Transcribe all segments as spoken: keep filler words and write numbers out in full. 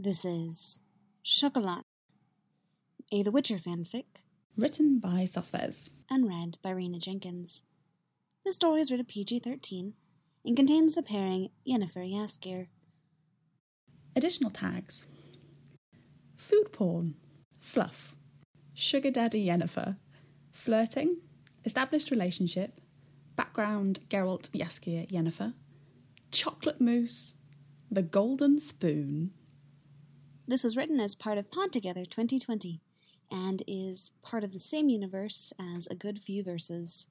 This is Chocolat, a The Witcher fanfic. Written by Sosvez. And read by Rena Jenkins. This story is rated P G thirteen and contains the pairing Yennefer Jaskier. Additional tags. Food porn. Fluff. Sugar daddy Yennefer. Flirting. Established relationship. Background Geralt Jaskier Yennefer. Chocolate mousse. The golden spoon. This was written as part of Pod Together twenty twenty and is part of the same universe as A Good Few Verses.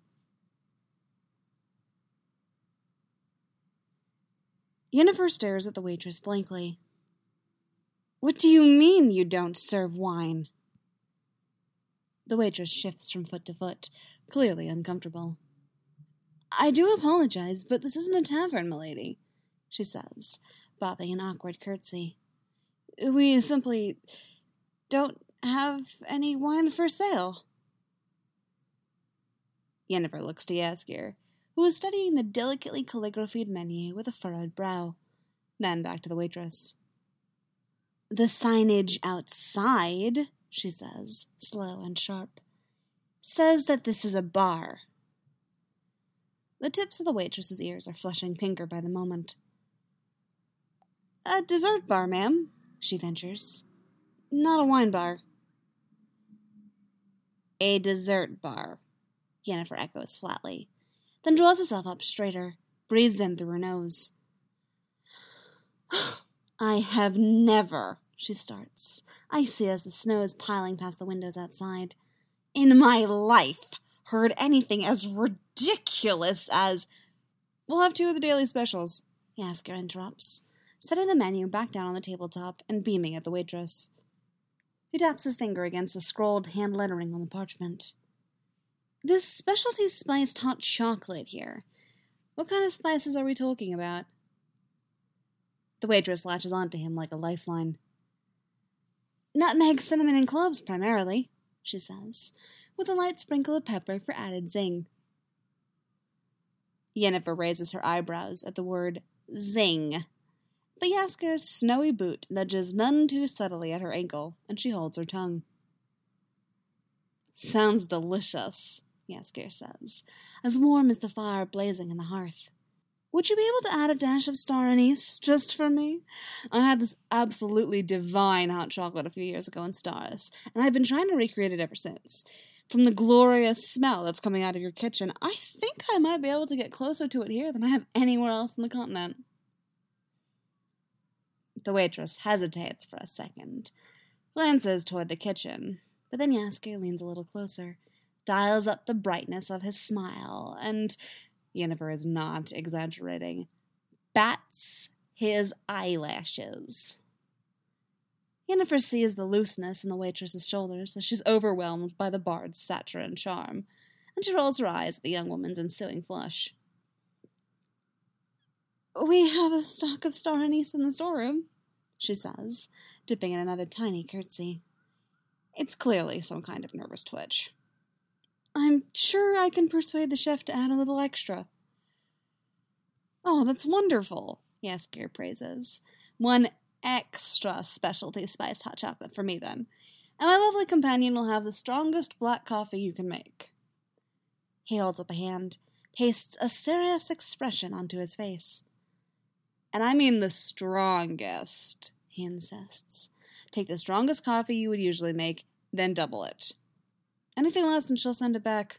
Yennefer stares at the waitress blankly. What do you mean you don't serve wine? The waitress shifts from foot to foot, clearly uncomfortable. I do apologize, but this isn't a tavern, milady, she says, bobbing an awkward curtsy. We simply don't have any wine for sale. Yennefer looks to Jaskier, who is studying the delicately calligraphied menu with a furrowed brow. Then back to the waitress. The signage outside, she says, slow and sharp, says that this is a bar. The tips of the waitress's ears are flushing pinker by the moment. A dessert bar, ma'am, she ventures. Not a wine bar. A dessert bar, Yennefer echoes flatly, then draws herself up straighter, breathes in through her nose. I have never, she starts, icy as the snow is piling past the windows outside, in my life heard anything as ridiculous as... We'll have two of the daily specials, Jaskier interrupts, setting the menu back down on the tabletop and beaming at the waitress. He taps his finger against the scrolled hand lettering on the parchment. This specialty spiced hot chocolate here. What kind of spices are we talking about? The waitress latches onto him like a lifeline. Nutmeg, cinnamon, and cloves primarily, she says, with a light sprinkle of pepper for added zing. Yennefer raises her eyebrows at the word zing, but Jaskier's snowy boot nudges none too subtly at her ankle, and she holds her tongue. Sounds delicious, Jaskier says, as warm as the fire blazing in the hearth. Would you be able to add a dash of star anise, just for me? I had this absolutely divine hot chocolate a few years ago in Stars, and I've been trying to recreate it ever since. From the glorious smell that's coming out of your kitchen, I think I might be able to get closer to it here than I have anywhere else on the continent. The waitress hesitates for a second, glances toward the kitchen, but then Jaskier leans a little closer, dials up the brightness of his smile, and, Yennefer is not exaggerating, bats his eyelashes. Yennefer sees the looseness in the waitress's shoulders as she's overwhelmed by the bard's stature and charm, and she rolls her eyes at the young woman's ensuing flush. We have a stock of star anise in the storeroom, she says, dipping in another tiny curtsy. It's clearly some kind of nervous twitch. I'm sure I can persuade the chef to add a little extra. Oh, that's wonderful, Jaskier praises. One extra specialty spiced hot chocolate for me, then. And my lovely companion will have the strongest black coffee you can make. He holds up a hand, pastes a serious expression onto his face. And I mean the strongest, he insists. Take the strongest coffee you would usually make, then double it. Anything less and she'll send it back.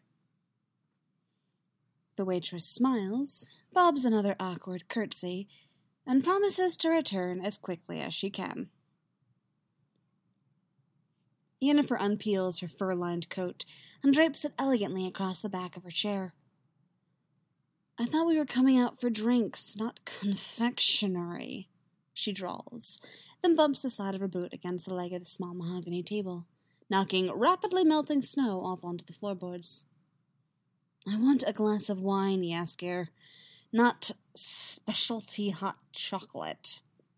The waitress smiles, bobs another awkward curtsy, and promises to return as quickly as she can. Yennefer unpeels her fur-lined coat and drapes it elegantly across the back of her chair. I thought we were coming out for drinks, not confectionery, she drawls, then bumps the side of her boot against the leg of the small mahogany table, knocking rapidly melting snow off onto the floorboards. I want a glass of wine, Jaskier, not specialty hot chocolate.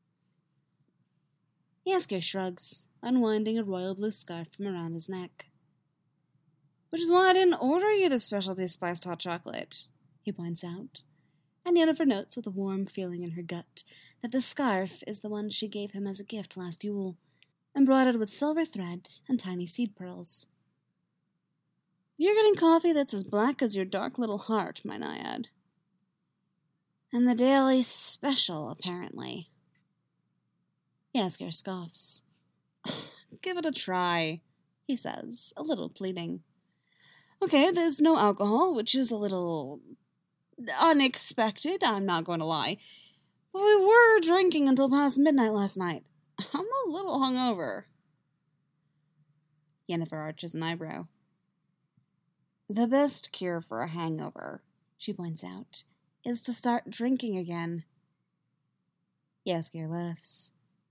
Jaskier shrugs, unwinding a royal blue scarf from around his neck. Which is why I didn't order you the specialty spiced hot chocolate, he points out, and Yennefer notes with a warm feeling in her gut that the scarf is the one she gave him as a gift last Yule, embroidered with silver thread and tiny seed pearls. You're getting coffee that's as black as your dark little heart, my naiad. And the daily special, apparently. Jaskier scoffs. Give it a try, he says, a little pleading. Okay, there's no alcohol, which is a little unexpected, I'm not going to lie. But we were drinking until past midnight last night. I'm a little hungover. Yennefer arches an eyebrow. The best cure for a hangover, she points out, is to start drinking again. Jaskier laughs.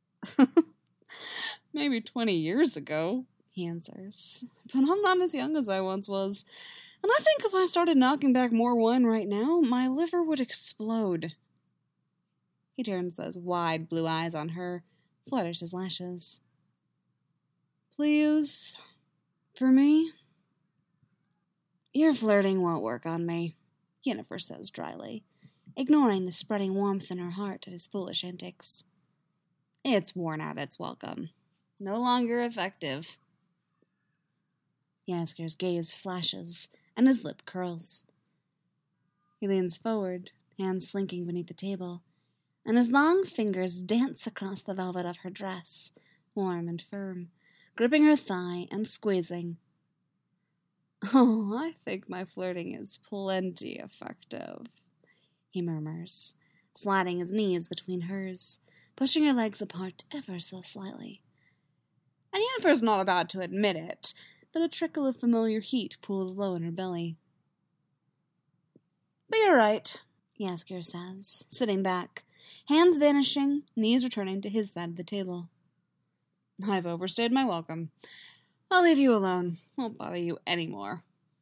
Maybe twenty years ago, he answers, but I'm not as young as I once was, and I think if I started knocking back more wine right now, my liver would explode. He turns those wide blue eyes on her, flutters his lashes. Please, for me? Your flirting won't work on me, Yennefer says dryly, ignoring the spreading warmth in her heart at his foolish antics. It's worn out its welcome. No longer effective. Jaskier's gaze flashes, and his lip curls. He leans forward, hands slinking beneath the table, and his long fingers dance across the velvet of her dress, warm and firm, gripping her thigh and squeezing. Oh, I think my flirting is plenty effective, he murmurs, sliding his knees between hers, pushing her legs apart ever so slightly. And Yennefer's not about to admit it, but a trickle of familiar heat pools low in her belly. But you're right, Jaskier says, sitting back, hands vanishing, knees returning to his side of the table. I've overstayed my welcome. I'll leave you alone. Won't bother you any more.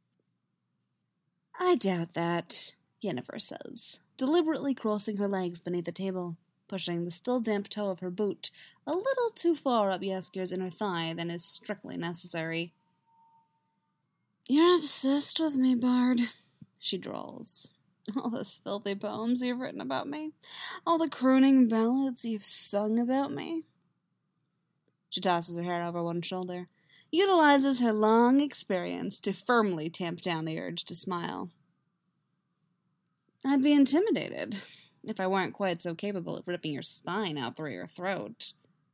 I doubt that, Yennefer says, deliberately crossing her legs beneath the table, pushing the still damp toe of her boot a little too far up Jaskier's inner thigh than is strictly necessary. You're obsessed with me, Bard, she drawls. All those filthy poems you've written about me, all the crooning ballads you've sung about me. She tosses her hair over one shoulder, utilizes her long experience to firmly tamp down the urge to smile. I'd be intimidated if I weren't quite so capable of ripping your spine out through your throat.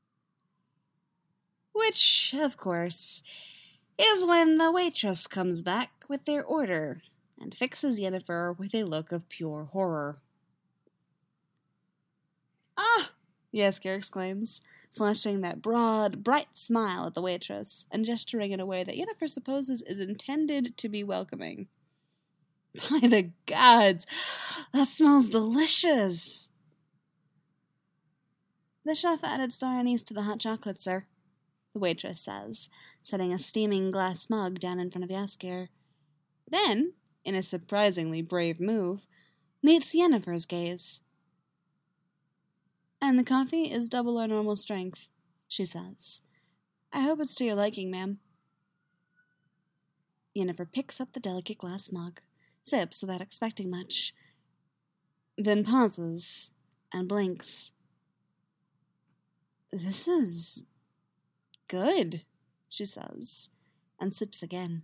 Which, of course, is when the waitress comes back with their order and fixes Yennefer with a look of pure horror. Ah! Jaskier exclaims, flashing that broad, bright smile at the waitress and gesturing in a way that Yennefer supposes is intended to be welcoming. By the gods, that smells delicious! The chef added star anise to the hot chocolate, sir, the waitress says, setting a steaming glass mug down in front of Jaskier. Then, in a surprisingly brave move, meets Yennefer's gaze. And the coffee is double our normal strength, she says. I hope it's to your liking, ma'am. Yennefer picks up the delicate glass mug, sips without expecting much, then pauses and blinks. This is good, she says, and sips again.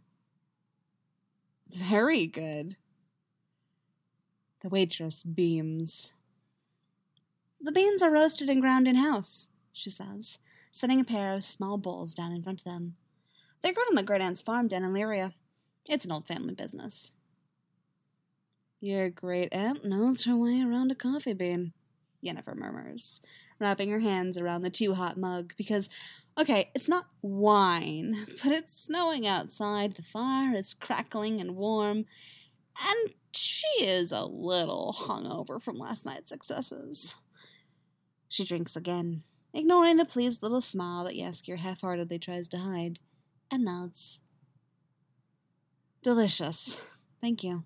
Very good. The waitress beams. The beans are roasted and ground in-house, she says, setting a pair of small bowls down in front of them. They're grown on the great-aunt's farm down in Lyria. It's an old family business. Your great-aunt knows her way around a coffee bean, Yennefer murmurs, wrapping her hands around the too-hot mug, because, okay, it's not wine, but it's snowing outside, the fire is crackling and warm, and she is a little hungover from last night's excesses. She drinks again, ignoring the pleased little smile that Jaskier half-heartedly tries to hide, and nods. Delicious. Thank you.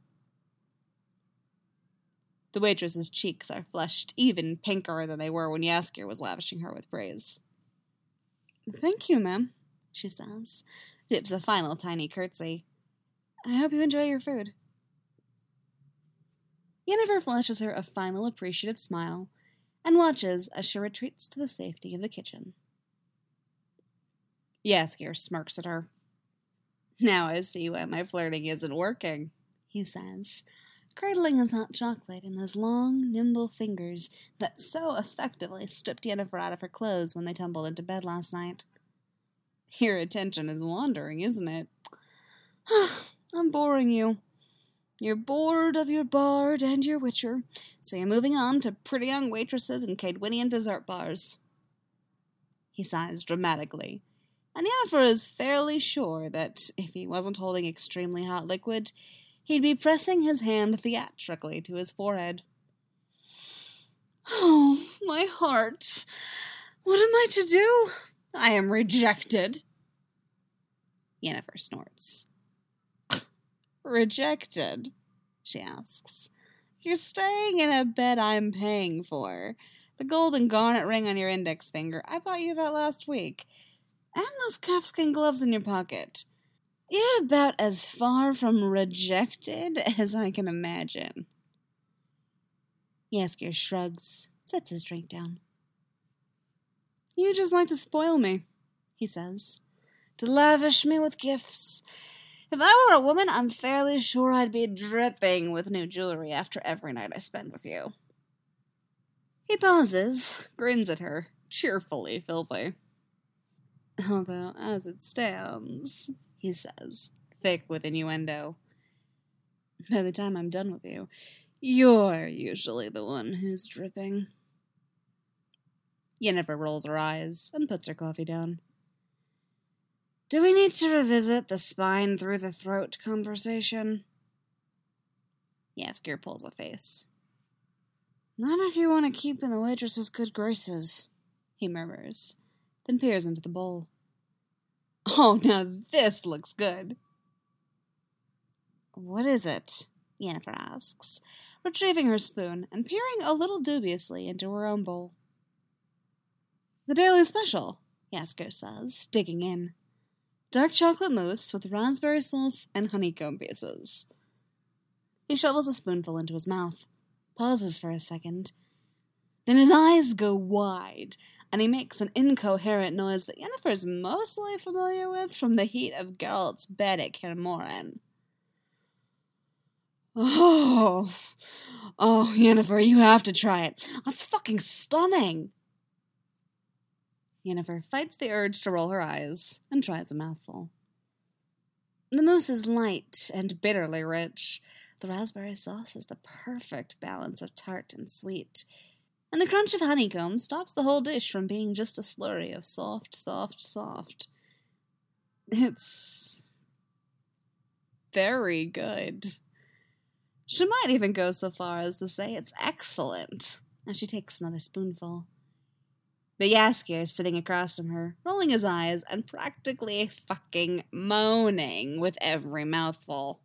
The waitress's cheeks are flushed even pinker than they were when Jaskier was lavishing her with praise. Thank you, ma'am, she says, dips a final tiny curtsy. I hope you enjoy your food. Yennefer flashes her a final appreciative smile and watches as she retreats to the safety of the kitchen. Jaskier smirks at her. Now I see why my flirting isn't working, he says, cradling his hot chocolate in those long, nimble fingers that so effectively stripped Yennefer out of her clothes when they tumbled into bed last night. Your attention is wandering, isn't it? I'm boring you. You're bored of your bard and your witcher, so you're moving on to pretty young waitresses and Cadwinian dessert bars. He sighs dramatically, and Yennefer is fairly sure that if he wasn't holding extremely hot liquid, he'd be pressing his hand theatrically to his forehead. Oh, my heart! What am I to do? I am rejected. Yennefer snorts. Rejected? She asks. You're staying in a bed I'm paying for. The golden garnet ring on your index finger. I bought you that last week. And those calfskin gloves in your pocket. You're about as far from rejected as I can imagine. Jaskier shrugs, sets his drink down. You just like to spoil me, he says. To lavish me with gifts. If I were a woman, I'm fairly sure I'd be dripping with new jewelry after every night I spend with you. He pauses, grins at her, cheerfully filthy. Although, as it stands, he says, thick with innuendo, by the time I'm done with you, you're usually the one who's dripping. Yennefer rolls her eyes and puts her coffee down. Do we need to revisit the spine-through-the-throat conversation? Jaskier pulls a face. Not if you want to keep in the waitress's good graces, he murmurs, then peers into the bowl. Oh, now this looks good. What is it? Yennefer asks, retrieving her spoon and peering a little dubiously into her own bowl. The daily special, Jaskier says, digging in. Dark chocolate mousse with raspberry sauce and honeycomb pieces. He shovels a spoonful into his mouth, pauses for a second. Then his eyes go wide, and he makes an incoherent noise that Yennefer's mostly familiar with from the heat of Geralt's bed at Kaer Morhen. Oh, oh, Yennefer, you have to try it. That's fucking stunning. Yennefer fights the urge to roll her eyes and tries a mouthful. The mousse is light and bitterly rich. The raspberry sauce is the perfect balance of tart and sweet, and the crunch of honeycomb stops the whole dish from being just a slurry of soft, soft, soft. It's very good. She might even go so far as to say it's excellent, as she takes another spoonful. But Jaskier is sitting across from her, rolling his eyes and practically fucking moaning with every mouthful.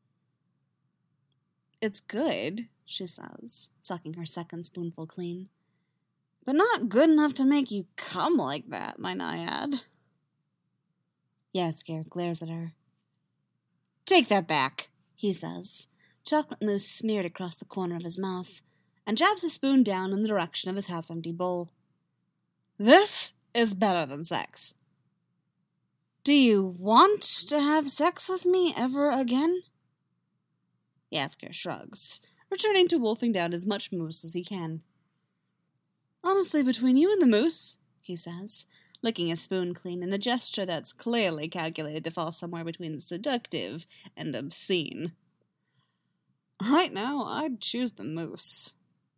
It's good, she says, sucking her second spoonful clean. But not good enough to make you come like that, my naiad. Jaskier glares at her. Take that back, he says, chocolate mousse smeared across the corner of his mouth, and jabs his spoon down in the direction of his half-empty bowl. This is better than sex. Do you want to have sex with me ever again? Jaskier shrugs, returning to wolfing down as much mousse as he can. Honestly, between you and the mousse, he says, licking his spoon clean in a gesture that's clearly calculated to fall somewhere between seductive and obscene. Right now, I'd choose the mousse.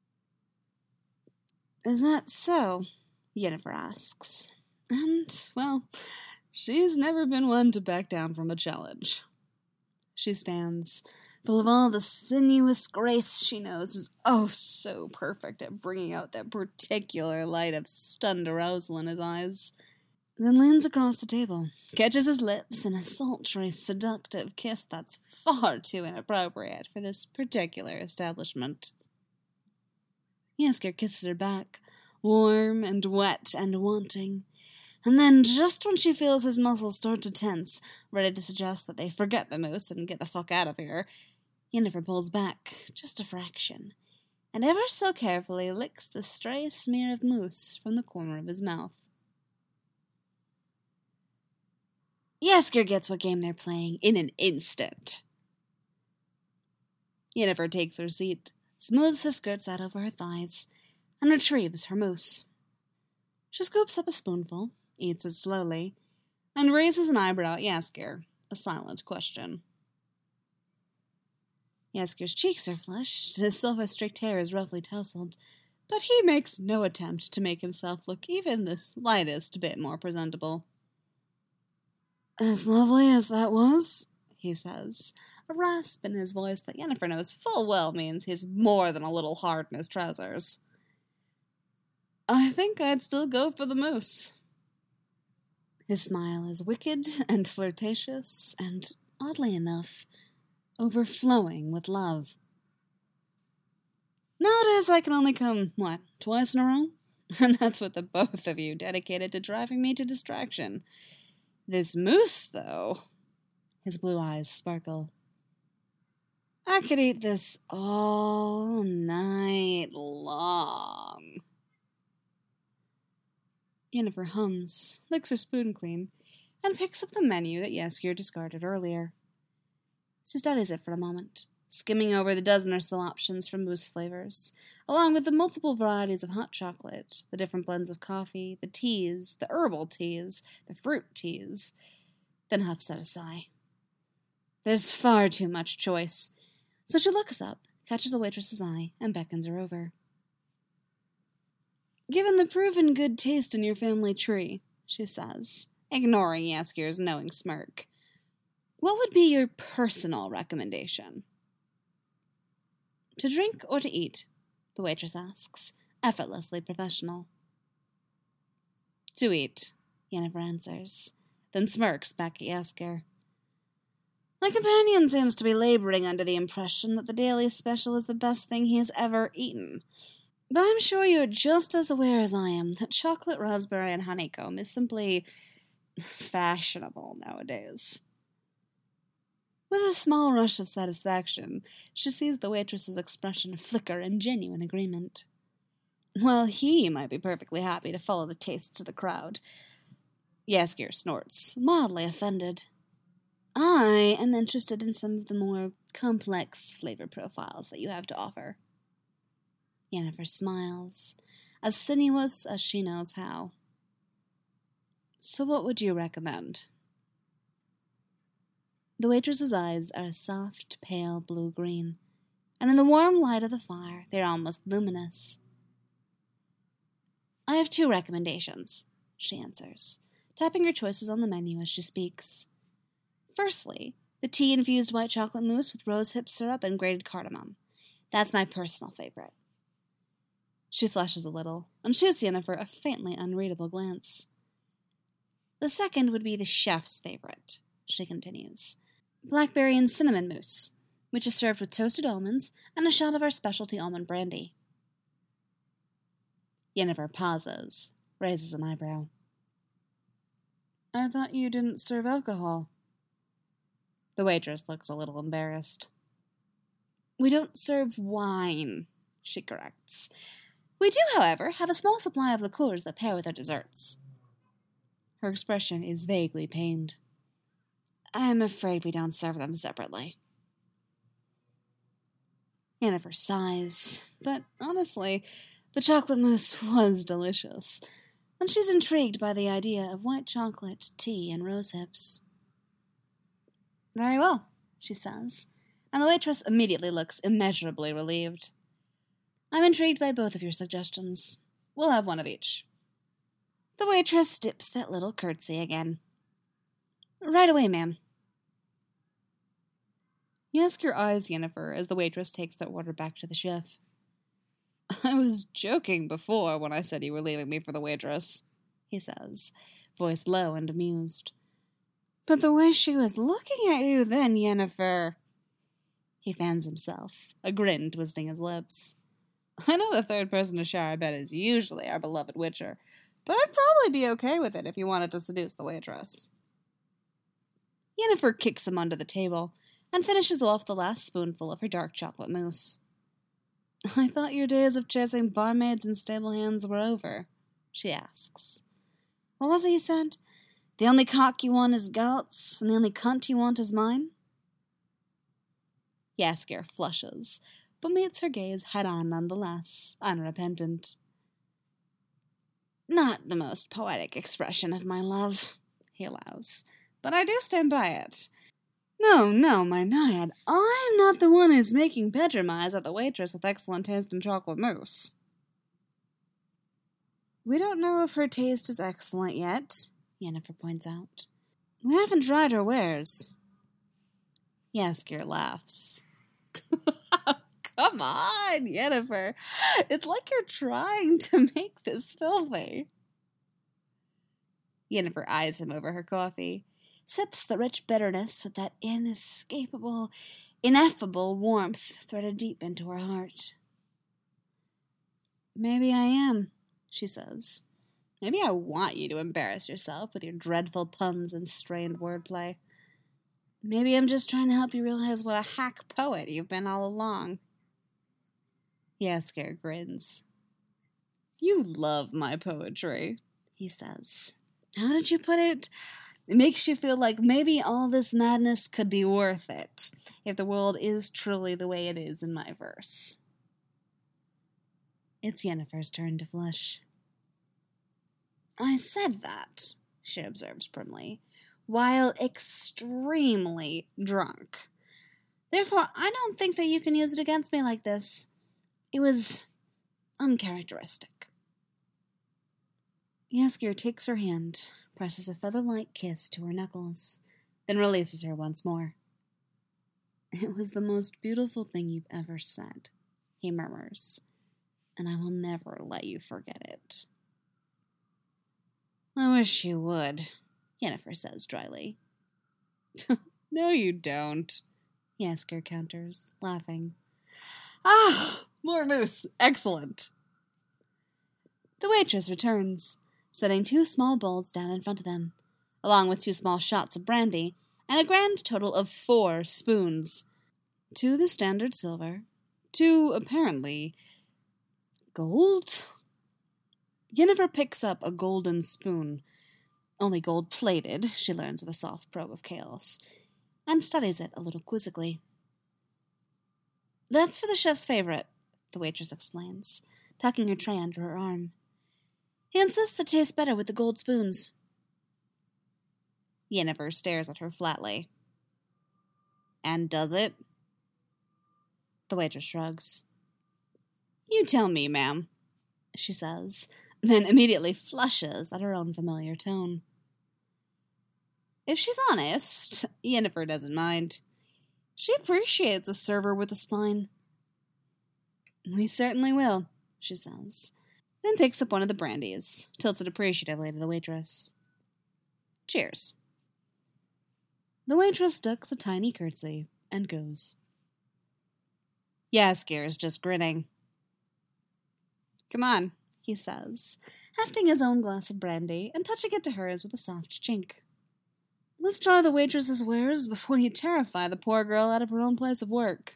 Is that so? Yennefer asks. And, well, she's never been one to back down from a challenge. She stands, full of all the sinuous grace she knows is oh so perfect at bringing out that particular light of stunned arousal in his eyes, then leans across the table, catches his lips in a sultry, seductive kiss that's far too inappropriate for this particular establishment. Jaskier kisses her back, warm and wet and wanting, and then, just when she feels his muscles start to tense, ready to suggest that they forget the mousse and get the fuck out of here, Yennefer pulls back, just a fraction, and ever so carefully licks the stray smear of mousse from the corner of his mouth. Jaskier gets what game they're playing in an instant. Yennefer takes her seat, smooths her skirts out over her thighs, and retrieves her mousse. She scoops up a spoonful, eats it slowly, and raises an eyebrow at Jaskier, a silent question. Jaskier's cheeks are flushed, his silver-streaked hair is roughly tousled, but he makes no attempt to make himself look even the slightest bit more presentable. As lovely as that was, he says, a rasp in his voice that Yennefer knows full well means he's more than a little hard in his trousers. I think I'd still go for the mousse. His smile is wicked and flirtatious and, oddly enough, overflowing with love. Nowadays I can only come, what, twice in a row? And that's with the both of you dedicated to driving me to distraction. This mousse, though... His blue eyes sparkle. I could eat this all night long. Yennefer hums, licks her spoon clean, and picks up the menu that Jaskier discarded earlier. She studies it for a moment, skimming over the dozen or so options for mousse flavors, along with the multiple varieties of hot chocolate, the different blends of coffee, the teas, the herbal teas, the fruit teas, then huffs out a sigh. There's far too much choice, so she looks up, catches the waitress's eye, and beckons her over. Given the proven good taste in your family tree, she says, ignoring Jaskier's knowing smirk, what would be your personal recommendation? To drink or to eat? The waitress asks, effortlessly professional. To eat, Yennefer answers, then smirks back at Jaskier. My companion seems to be laboring under the impression that the daily special is the best thing he has ever eaten. But I'm sure you're just as aware as I am that chocolate, raspberry, and honeycomb is simply fashionable nowadays. With a small rush of satisfaction, she sees the waitress's expression flicker in genuine agreement. Well, he might be perfectly happy to follow the tastes of the crowd. Jaskier snorts, mildly offended. I am interested in some of the more complex flavor profiles that you have to offer. Yennefer smiles, as sinuous as she knows how. So what would you recommend? The waitress's eyes are a soft, pale blue-green, and in the warm light of the fire they are almost luminous. I have two recommendations, she answers, tapping her choices on the menu as she speaks. Firstly, the tea-infused white chocolate mousse with rosehip syrup and grated cardamom. That's my personal favorite. She flushes a little, and shoots Yennefer a faintly unreadable glance. The second would be the chef's favorite, she continues. Blackberry and cinnamon mousse, which is served with toasted almonds and a shot of our specialty almond brandy. Yennefer pauses, raises an eyebrow. I thought you didn't serve alcohol. The waitress looks a little embarrassed. We don't serve wine, she corrects. We do, however, have a small supply of liqueurs that pair with our desserts. Her expression is vaguely pained. I'm afraid we don't serve them separately. Yennefer sighs, but honestly, the chocolate mousse was delicious, and she's intrigued by the idea of white chocolate, tea, and rosehips. Very well, she says, and the waitress immediately looks immeasurably relieved. I'm intrigued by both of your suggestions. We'll have one of each. The waitress dips that little curtsy again. Right away, ma'am. Jaskier eyes Yennefer as the waitress takes their order back to the chef. I was joking before when I said you were leaving me for the waitress, he says, voice low and amused. But the way she was looking at you then, Yennefer... He fans himself, a grin twisting his lips. I know the third person to share our bed is usually our beloved Witcher, but I'd probably be okay with it if you wanted to seduce the waitress. Yennefer kicks him under the table, and finishes off the last spoonful of her dark chocolate mousse. I thought your days of chasing barmaids and stable hands were over, she asks. What was it you said? The only cock you want is Geralt's, and the only cunt you want is mine? Jaskier flushes, but meets her gaze head-on nonetheless, unrepentant. Not the most poetic expression of my love, he allows, but I do stand by it. No, no, my naiad, I'm not the one who's making pedramais at the waitress with excellent taste in chocolate mousse. We don't know if her taste is excellent yet, Yennefer points out. We haven't tried her wares. Jaskier laughs. Come on, Yennefer. It's like you're trying to make this filthy. Yennefer eyes him over her coffee, sips the rich bitterness with that inescapable, ineffable warmth threaded deep into her heart. Maybe I am, she says. Maybe I want you to embarrass yourself with your dreadful puns and strained wordplay. Maybe I'm just trying to help you realize what a hack poet you've been all along. Jaskier grins. You love my poetry, he says. How did you put it? It makes you feel like maybe all this madness could be worth it if the world is truly the way it is in my verse. It's Yennefer's turn to flush. I said that, she observes primly, while extremely drunk. Therefore, I don't think that you can use it against me like this. It was uncharacteristic. Jaskier takes her hand, presses a feather-like kiss to her knuckles, then releases her once more. It was the most beautiful thing you've ever said, he murmurs, and I will never let you forget it. I wish you would, Yennefer says dryly. No, you don't, Jaskier counters, laughing. Ah, more mousse, excellent. The waitress returns, setting two small bowls down in front of them, along with two small shots of brandy, and a grand total of four spoons. Two the standard silver, two apparently gold? Yennefer picks up a golden spoon, only gold-plated, she learns with a soft probe of chaos, and studies it a little quizzically. That's for the chef's favorite, the waitress explains, tucking her tray under her arm. He insists it tastes better with the gold spoons. Yennefer stares at her flatly. And does it? The waitress shrugs. You tell me, ma'am, she says, then immediately flushes at her own familiar tone. If she's honest, Yennefer doesn't mind. She appreciates a server with a spine. We certainly will, she says, then picks up one of the brandies, tilts it appreciatively to the waitress. Cheers. The waitress ducks a tiny curtsy and goes. Jaskier's just grinning. Come on, he says, hefting his own glass of brandy and touching it to hers with a soft chink. Let's try the waitress's wares before you terrify the poor girl out of her own place of work.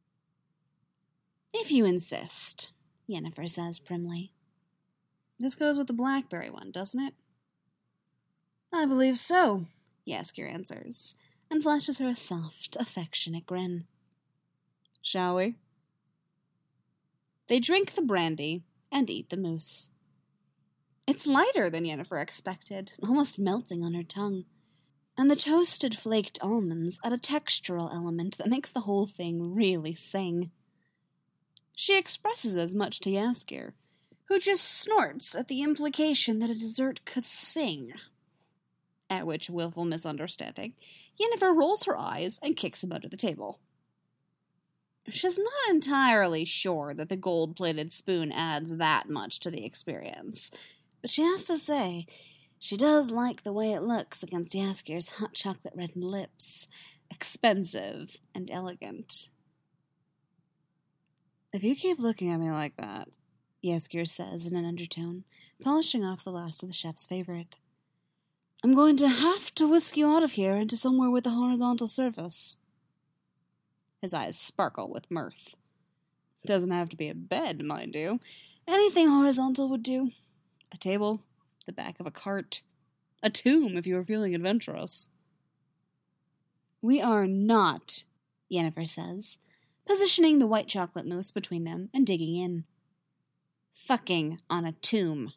If you insist, Yennefer says primly. This goes with the blackberry one, doesn't it? I believe so, Jaskier answers, and flashes her a soft, affectionate grin. Shall we? They drink the brandy and eat the mousse. It's lighter than Yennefer expected, almost melting on her tongue, and the toasted flaked almonds add a textural element that makes the whole thing really sing. She expresses as much to Jaskier, who just snorts at the implication that a dessert could sing. At which willful misunderstanding, Yennefer rolls her eyes and kicks him under the table. She's not entirely sure that the gold-plated spoon adds that much to the experience, but she has to say, she does like the way it looks against Jaskier's hot chocolate-reddened lips, expensive and elegant. If you keep looking at me like that, Jaskier says in an undertone, polishing off the last of the chef's favorite, I'm going to have to whisk you out of here into somewhere with a horizontal surface. His eyes sparkle with mirth. Doesn't have to be a bed, mind you. Anything horizontal would do. A table, the back of a cart, a tomb if you were feeling adventurous. We are not, Yennefer says, positioning the white chocolate mousse between them and digging in. Fucking on a tomb.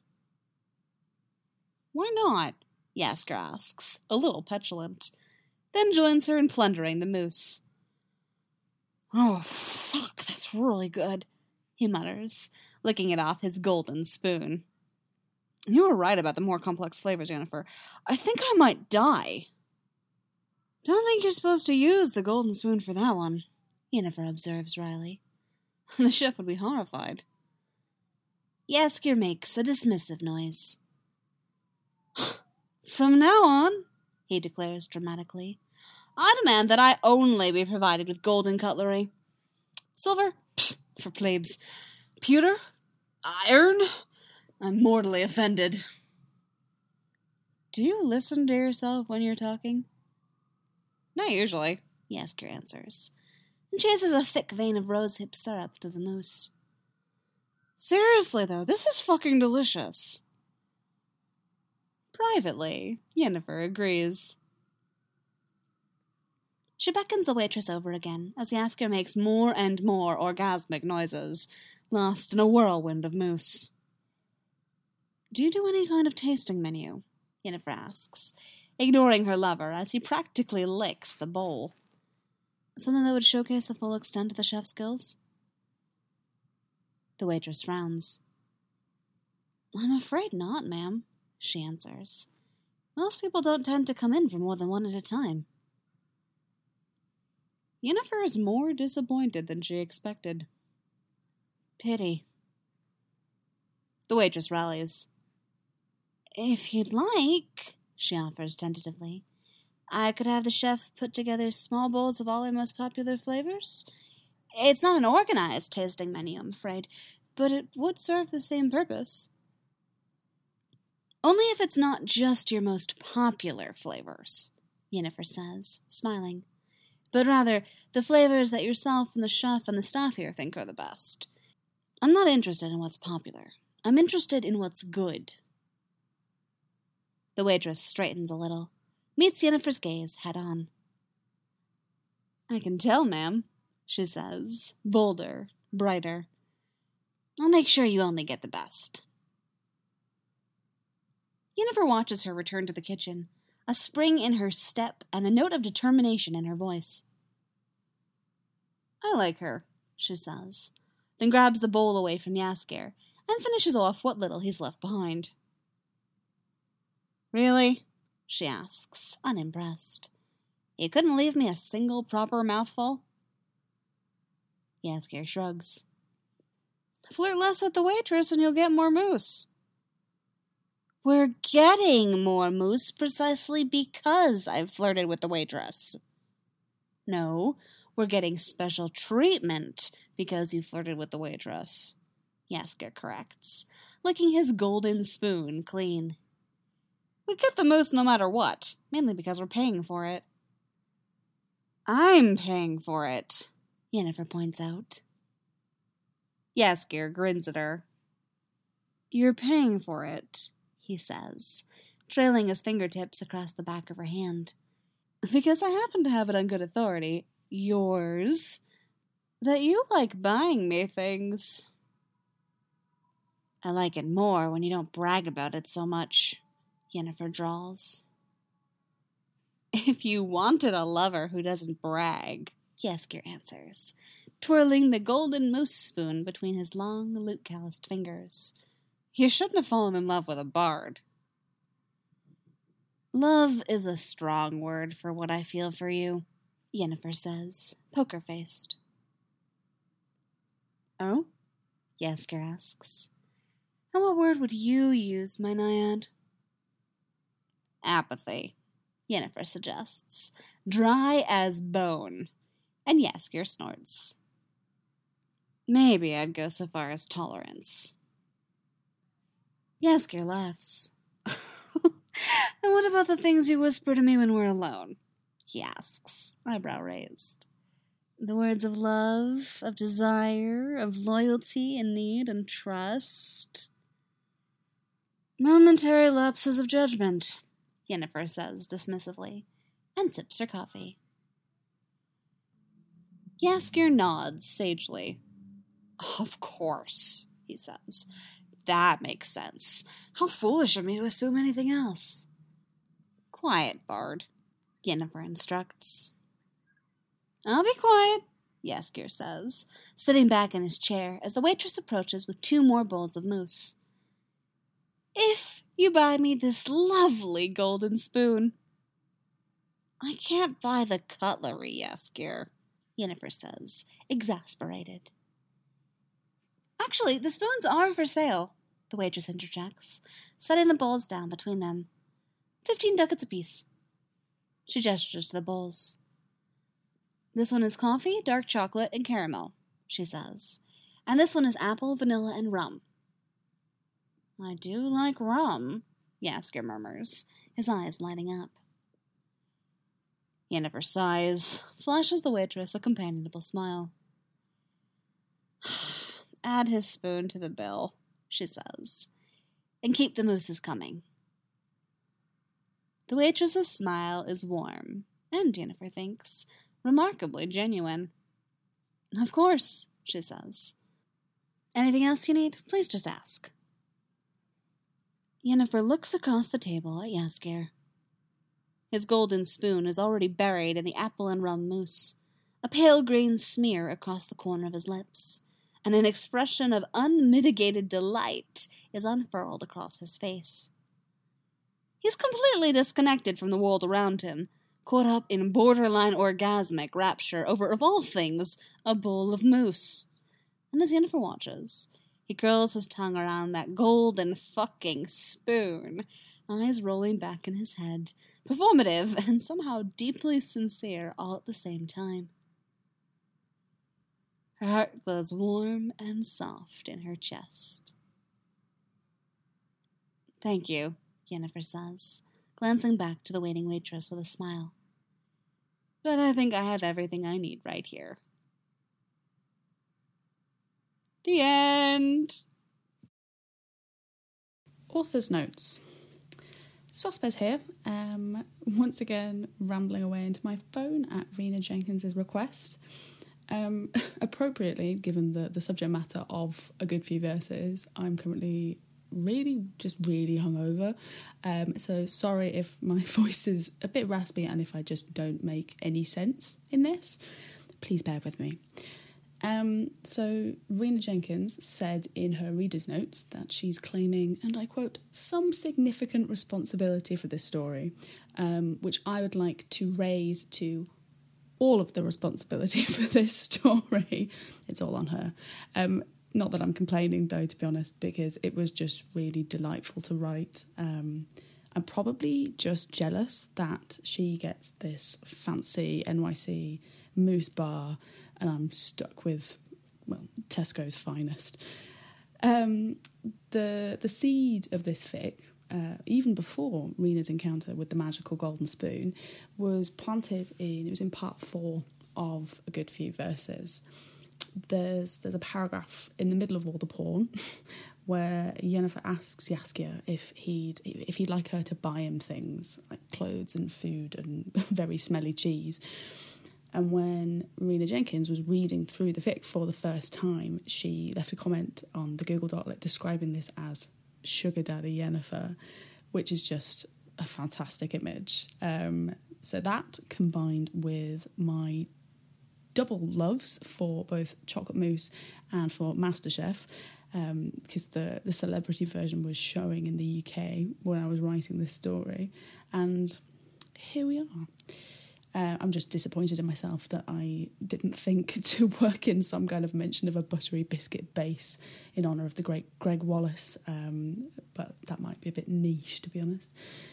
Why not? Yasker asks, a little petulant, then joins her in plundering the mousse. Oh, fuck, that's really good, he mutters, licking it off his golden spoon. You were right about the more complex flavors, Yennefer. I think I might die. Don't think you're supposed to use the golden spoon for that one, Yennefer observes wryly. The chef would be horrified. Yasker makes a dismissive noise. From now on, he declares dramatically, I demand that I only be provided with golden cutlery. Silver? Pfft, for plebes. Pewter? Iron? I'm mortally offended. Do you listen to yourself when you're talking? Not usually, Yasker answers, and chases a thick vein of rosehip syrup through the mousse. Seriously, though, this is fucking delicious. Privately, Yennefer agrees. She beckons the waitress over again as Yasker makes more and more orgasmic noises, lost in a whirlwind of mousse. Do you do any kind of tasting menu? Yennefer asks, ignoring her lover as he practically licks the bowl. Something that would showcase the full extent of the chef's skills? The waitress frowns. I'm afraid not, ma'am, she answers. Most people don't tend to come in for more than one at a time. Yennefer is more disappointed than she expected. Pity. The waitress rallies. If you'd like, she offers tentatively, I could have the chef put together small bowls of all our most popular flavors. It's not an organized tasting menu, I'm afraid, but it would serve the same purpose. Only if it's not just your most popular flavors, Yennefer says, smiling, but rather the flavors that yourself and the chef and the staff here think are the best. I'm not interested in what's popular. I'm interested in what's good. The waitress straightens a little, meets Yennefer's gaze head on. I can tell, ma'am, she says, bolder, brighter. I'll make sure you only get the best. Yennefer watches her return to the kitchen, a spring in her step and a note of determination in her voice. I like her, she says, then grabs the bowl away from Yasker and finishes off what little he's left behind. Really? She asks, unimpressed. You couldn't leave me a single proper mouthful? Yasker shrugs. Flirt less with the waitress and you'll get more mousse. We're getting more mousse precisely because I've flirted with the waitress. No, we're getting special treatment because you flirted with the waitress, Yasker corrects, licking his golden spoon clean. We'd get the mousse no matter what, mainly because we're paying for it. I'm paying for it, Yennefer points out. Yasker grins at her. You're paying for it, he says, trailing his fingertips across the back of her hand. Because I happen to have it on good authority, yours, that you like buying me things. I like it more when you don't brag about it so much, Yennefer drawls. If you wanted a lover who doesn't brag, Yasker answers, twirling the golden mousse spoon between his long, lute-calloused fingers. You shouldn't have fallen in love with a bard. Love is a strong word for what I feel for you, Yennefer says, poker-faced. Oh? Yasker asks. And what word would you use, my naiad? Apathy, Yennefer suggests, dry as bone, and Yasker snorts. Maybe I'd go so far as tolerance. Yasker laughs. And what about the things you whisper to me when we're alone? He asks, eyebrow raised. The words of love, of desire, of loyalty and need and trust. Momentary lapses of judgment, Yennefer says dismissively, and sips her coffee. Jaskier nods sagely. Of course, he says. That makes sense. How foolish of me to assume anything else. Quiet, Bard, Yennefer instructs. I'll be quiet, Jaskier says, sitting back in his chair as the waitress approaches with two more bowls of mousse. If you buy me this lovely golden spoon. I can't buy the cutlery, Jaskier, Yennefer says, exasperated. Actually, the spoons are for sale, the waitress interjects, setting the bowls down between them. Fifteen ducats apiece. She gestures to the bowls. This one is coffee, dark chocolate, and caramel, she says. And this one is apple, vanilla, and rum. I do like rum, Jaskier murmurs, his eyes lighting up. Yennefer sighs, flashes the waitress a companionable smile. Add his spoon to the bill, she says, and keep the mousses coming. The waitress's smile is warm, and Yennefer thinks, remarkably genuine. Of course, she says. Anything else you need? Please just ask. Yennefer looks across the table at Jaskier. His golden spoon is already buried in the apple and rum mousse, a pale green smear across the corner of his lips, and an expression of unmitigated delight is unfurled across his face. He's completely disconnected from the world around him, caught up in borderline orgasmic rapture over, of all things, a bowl of mousse. And as Yennefer watches, he curls his tongue around that golden fucking spoon, eyes rolling back in his head, performative and somehow deeply sincere all at the same time. Her heart glows warm and soft in her chest. Thank you, Yennefer says, glancing back to the waiting waitress with a smile. But I think I have everything I need right here. The end. Author's notes. Sospes here, um, once again rambling away into my phone at Rena Jenkins's request. Um, appropriately, given the, the subject matter of a good few verses, I'm currently really, just really hungover. Um, so sorry if my voice is a bit raspy and if I just don't make any sense in this. Please bear with me. Um, so Rena Jenkins said in her reader's notes that she's claiming, and I quote, some significant responsibility for this story, um, which I would like to raise to all of the responsibility for this story. It's all on her. Um, not that I'm complaining, though, to be honest, because it was just really delightful to write. Um, I'm probably just jealous that she gets this fancy N Y C mousse bar and I'm stuck with, well, Tesco's finest. Um, the the seed of this fic, uh, even before Rena's encounter with the magical golden spoon, was planted in, it was in part four of A Good Few Verses. There's there's a paragraph in the middle of all the porn where Yennefer asks Jaskier if he'd if he'd like her to buy him things like clothes and food and very smelly cheese. And when Rena Jenkins was reading through the fic for the first time, she left a comment on the Google Doc describing this as Sugar Daddy Yennefer, which is just a fantastic image. Um, so that, combined with my double loves for both Chocolate Mousse and for MasterChef, um, because the, the celebrity version was showing in the U K when I was writing this story. And here we are. Uh, I'm just disappointed in myself that I didn't think to work in some kind of mention of a buttery biscuit base in honour of the great Greg Wallace, um, but that might be a bit niche, to be honest.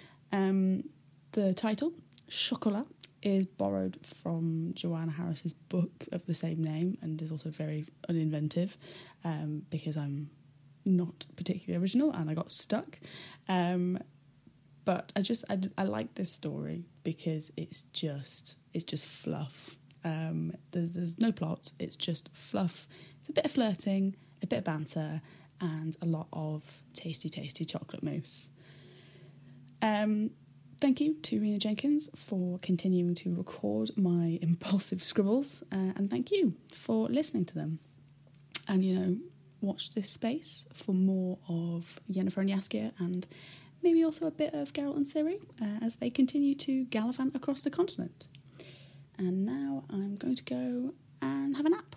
Um, the title, Chocolat, is borrowed from Joanna Harris's book of the same name and is also very uninventive, um, because I'm not particularly original and I got stuck. Um, but I just, I, I like this story because it's just, it's just fluff. Um, there's there's no plot. It's just fluff. It's a bit of flirting, a bit of banter, and a lot of tasty, tasty chocolate mousse. Um, thank you to Rena Jenkins for continuing to record my impulsive scribbles, uh, and thank you for listening to them. And, you know, watch this space for more of Yennefer and Jaskier, and maybe also a bit of Geralt and Ciri uh, as they continue to gallivant across the continent. And now I'm going to go and have a nap.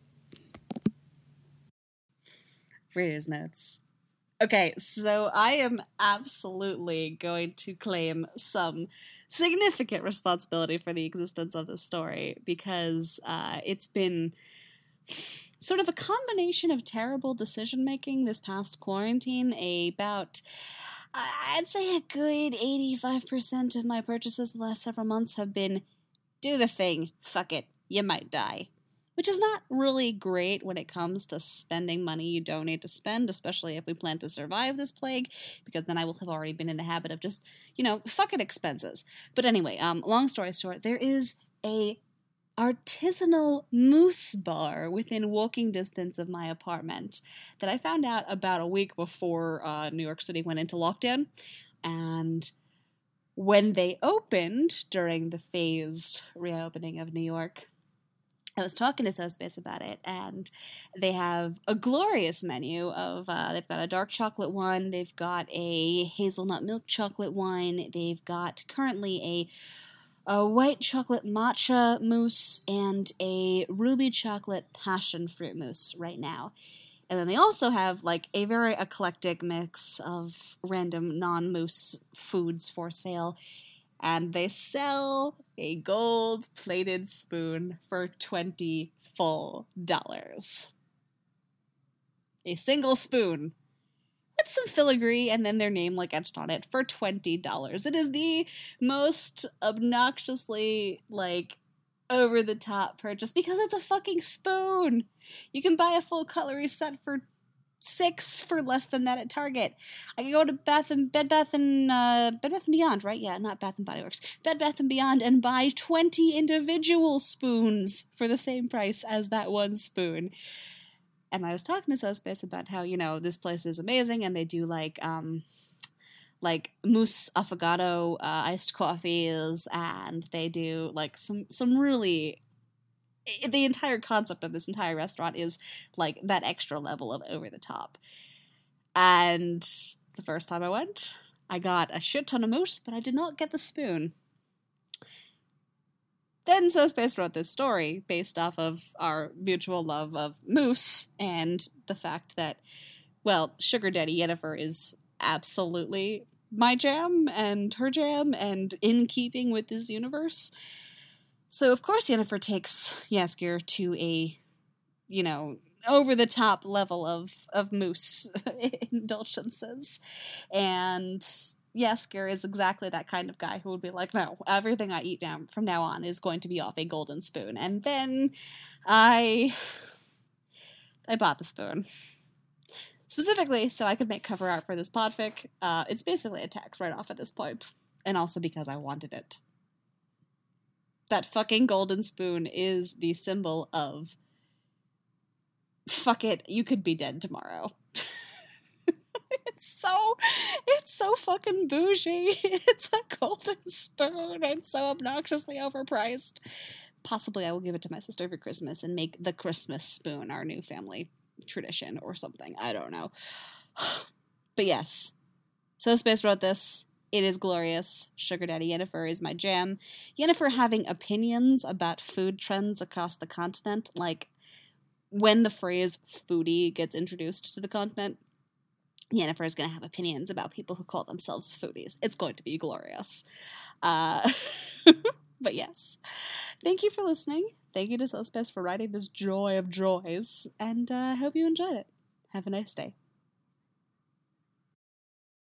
Reader's notes. Okay, so I am absolutely going to claim some significant responsibility for the existence of this story, because uh, it's been sort of a combination of terrible decision-making this past quarantine. About, I'd say a good eighty-five percent of my purchases the last several months have been, do the thing, fuck it, you might die. Which is not really great when it comes to spending money you don't need to spend, especially if we plan to survive this plague, because then I will have already been in the habit of just, you know, fucking expenses. But anyway, um, long story short, there is a artisanal mousse bar within walking distance of my apartment that I found out about a week before uh, New York City went into lockdown. And when they opened during the phased reopening of New York, I was talking to SoSpace about it, and they have a glorious menu of, uh, they've got a dark chocolate one, they've got a hazelnut milk chocolate one, they've got currently a, a white chocolate matcha mousse, and a ruby chocolate passion fruit mousse right now. And then they also have, like, a very eclectic mix of random non-mousse foods for sale. And they sell a gold-plated spoon for twenty full dollars. A single spoon with some filigree and then their name, like, etched on it for twenty dollars. It is the most obnoxiously, like, over-the-top purchase because it's a fucking spoon. You can buy a full cutlery set for six for less than that at Target. I can go to Bath and Bed Bath and uh, Bed Bath and Beyond, right? Yeah, not Bath and Body Works. Bed Bath and Beyond, and buy twenty individual spoons for the same price as that one spoon. And I was talking to SoSpace about how, you know, this place is amazing, and they do like um like mousse affogato uh, iced coffees, and they do like some some really. The entire concept of this entire restaurant is, like, that extra level of over the top. And the first time I went, I got a shit ton of mousse, but I did not get the spoon. Then SoSpace wrote this story based off of our mutual love of mousse and the fact that, well, Sugar Daddy Yennefer is absolutely my jam and her jam and in keeping with this universe. So, of course, Yennefer takes Jaskier to a, you know, over-the-top level of, of mousse indulgences. And Jaskier is exactly that kind of guy who would be like, no, everything I eat now from now on is going to be off a golden spoon. And then I... I bought the spoon. Specifically, so I could make cover art for this podfic. Uh, it's basically a text right off at this point. And also because I wanted it. That fucking golden spoon is the symbol of, fuck it, you could be dead tomorrow. It's so, it's so fucking bougie. It's a golden spoon. It's so obnoxiously overpriced. Possibly I will give it to my sister for Christmas and make the Christmas spoon our new family tradition or something. I don't know. But yes, SoSpace wrote this. It is glorious. Sugar Daddy Yennefer is my jam. Yennefer having opinions about food trends across the continent, like when the phrase foodie gets introduced to the continent, Yennefer is going to have opinions about people who call themselves foodies. It's going to be glorious. Uh, but yes, thank you for listening. Thank you to SoSpace for writing this joy of joys, and I uh, hope you enjoyed it. Have a nice day.